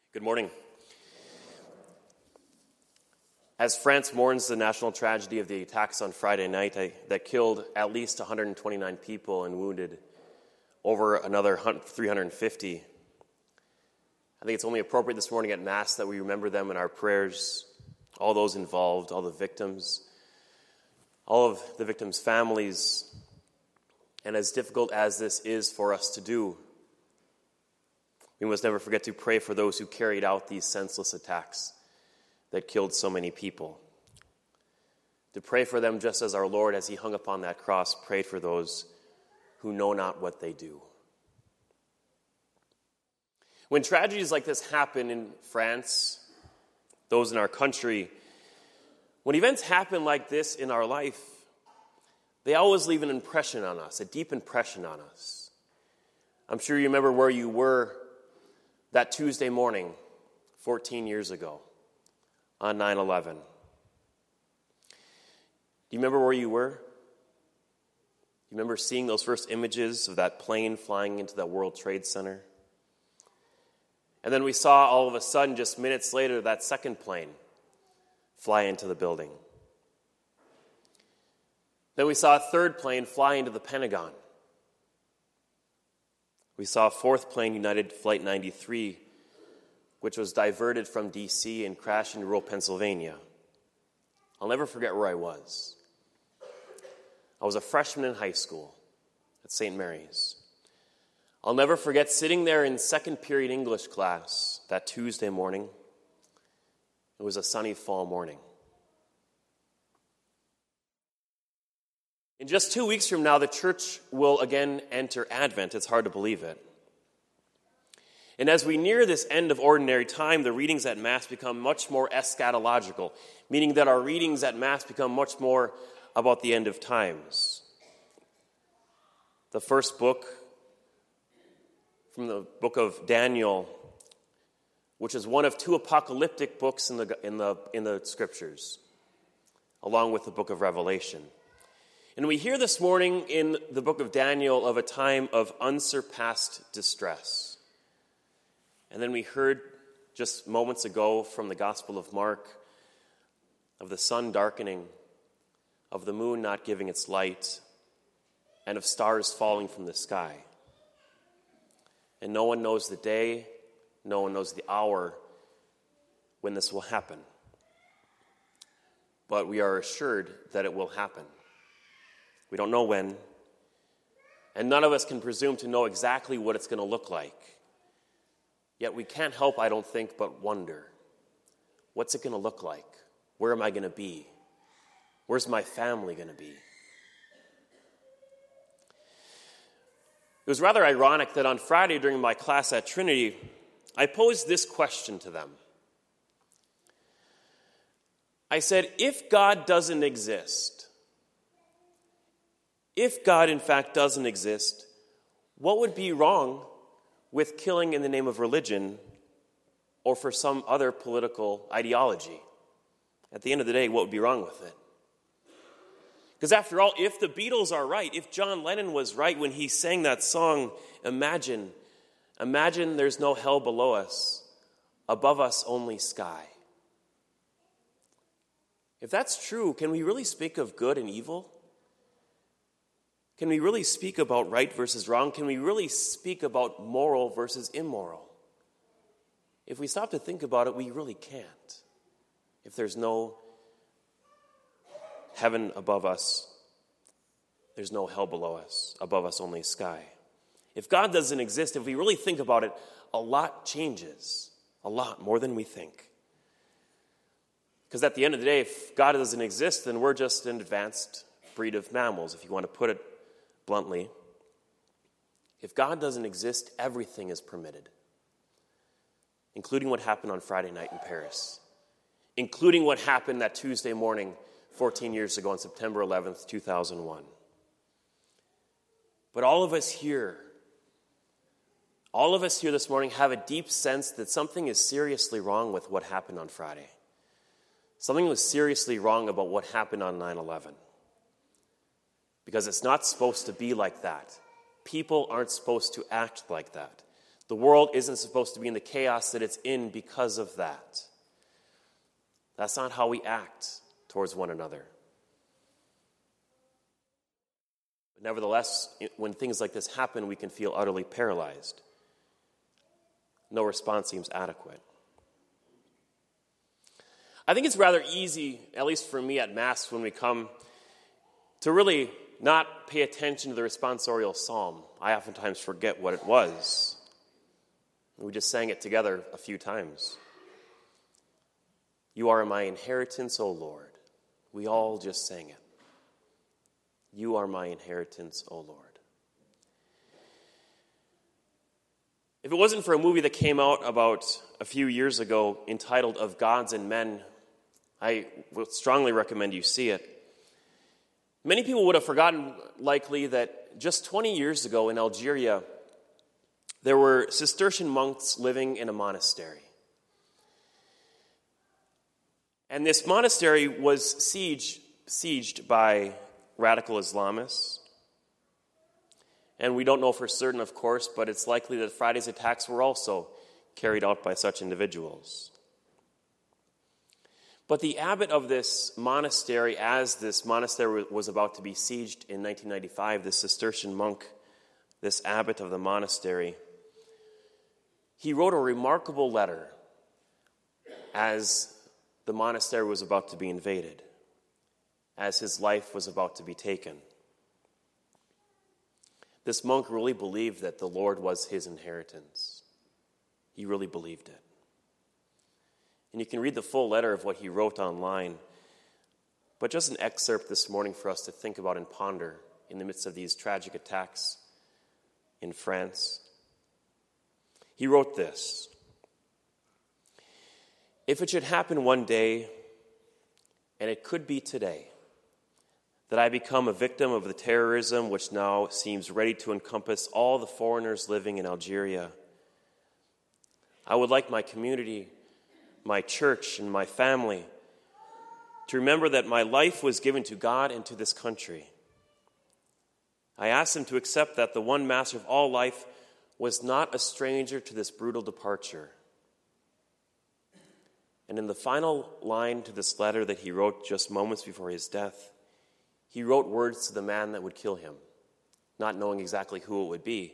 Good morning. As France mourns the national tragedy of the attacks on Friday night that killed at least 129 people and wounded over another 350, I think it's only appropriate this morning at Mass that we remember them in our prayers, all those involved, all the victims, all of the victims' families, and as difficult as this is for us to do, we must never forget to pray for those who carried out these senseless attacks that killed so many people. To pray for them just as our Lord, as he hung upon that cross, prayed for those who know not what they do. When tragedies like this happen in France, those in our country, when events happen like this in our life, they always leave an impression on us, a deep impression on us. I'm sure you remember where you were that Tuesday morning 14 years ago on 9/11. Do you remember where you were? You remember seeing those first images of that plane flying into that World Trade Center? And then we saw all of a sudden, just minutes later, that second plane fly into the building. Then we saw a third plane fly into the Pentagon. We saw a fourth plane, United Flight 93, which was diverted from D.C. and crashed in rural Pennsylvania. I'll never forget where I was. I was a freshman in high school at St. Mary's. I'll never forget sitting there in second period English class that Tuesday morning. It was a sunny fall morning. In just 2 weeks from now, the church will again enter Advent. It's hard to believe it. And as we near this end of ordinary time, the readings at Mass become much more eschatological, meaning that our readings at Mass become much more about the end of times. The first book from the book of Daniel, which is one of two apocalyptic books in the Scriptures, along with the book of Revelation. And we hear this morning in the book of Daniel of a time of unsurpassed distress. And then we heard just moments ago from the Gospel of Mark of the sun darkening, of the moon not giving its light, and of stars falling from the sky. And no one knows the day, no one knows the hour when this will happen. But we are assured that it will happen. We don't know when, and none of us can presume to know exactly what it's going to look like. Yet we can't help, I don't think, but wonder, what's it going to look like? Where am I going to be? Where's my family going to be? It was rather ironic that on Friday during my class at Trinity, I posed this question to them. I said, if God doesn't exist, if God, in fact, doesn't exist, what would be wrong with killing in the name of religion or for some other political ideology? At the end of the day, what would be wrong with it? Because after all, if the Beatles are right, if John Lennon was right when he sang that song, Imagine there's no hell below us, above us only sky. If that's true, can we really speak of good and evil? Can we really speak about right versus wrong? Can we really speak about moral versus immoral? If we stop to think about it, we really can't. If there's no heaven above us, there's no hell below us, above us only sky. If God doesn't exist, if we really think about it, a lot changes, a lot more than we think. Because at the end of the day, if God doesn't exist, then we're just an advanced breed of mammals, if you want to put it bluntly. If God doesn't exist, everything is permitted, including what happened on Friday night in Paris, including what happened that Tuesday morning 14 years ago on September 11th, 2001. But all of us here this morning have a deep sense that something is seriously wrong with what happened on Friday. Something was seriously wrong about what happened on 9/11. Because it's not supposed to be like that. People aren't supposed to act like that. The world isn't supposed to be in the chaos that it's in because of that. That's not how we act towards one another. But nevertheless, when things like this happen, we can feel utterly paralyzed. No response seems adequate. I think it's rather easy, at least for me at Mass, when we come, to really not pay attention to the responsorial psalm. I oftentimes forget what it was. We just sang it together a few times. You are my inheritance, O Lord. We all just sang it. You are my inheritance, O Lord. If it wasn't for a movie that came out about a few years ago entitled Of Gods and Men, I would strongly recommend you see it. Many people would have forgotten, likely, that just 20 years ago in Algeria, there were Cistercian monks living in a monastery. And this monastery was sieged by radical Islamists. And we don't know for certain, of course, but it's likely that Friday's attacks were also carried out by such individuals. But the abbot of this monastery, as this monastery was about to be sieged in 1995, this Cistercian monk, this abbot of the monastery, he wrote a remarkable letter as the monastery was about to be invaded, as his life was about to be taken. This monk really believed that the Lord was his inheritance. He really believed it. And you can read the full letter of what he wrote online, but just an excerpt this morning for us to think about and ponder in the midst of these tragic attacks in France. He wrote this: if it should happen one day, and it could be today, that I become a victim of the terrorism which now seems ready to encompass all the foreigners living in Algeria, I would like my community, my church, and my family to remember that my life was given to God and to this country. I ask them to accept that the one master of all life was not a stranger to this brutal departure. And in the final line to this letter that he wrote just moments before his death, he wrote words to the man that would kill him, not knowing exactly who it would be.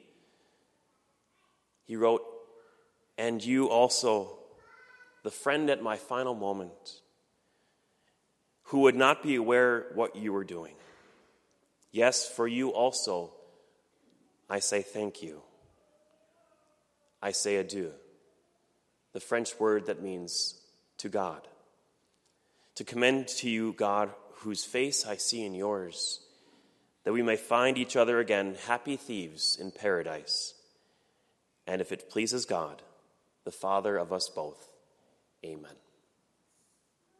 He wrote, and you also, the friend at my final moment, who would not be aware what you were doing. Yes, for you also, I say thank you. I say adieu, the French word that means to God. To commend to you, God, whose face I see in yours, that we may find each other again happy thieves in paradise. And if it pleases God, the Father of us both, amen.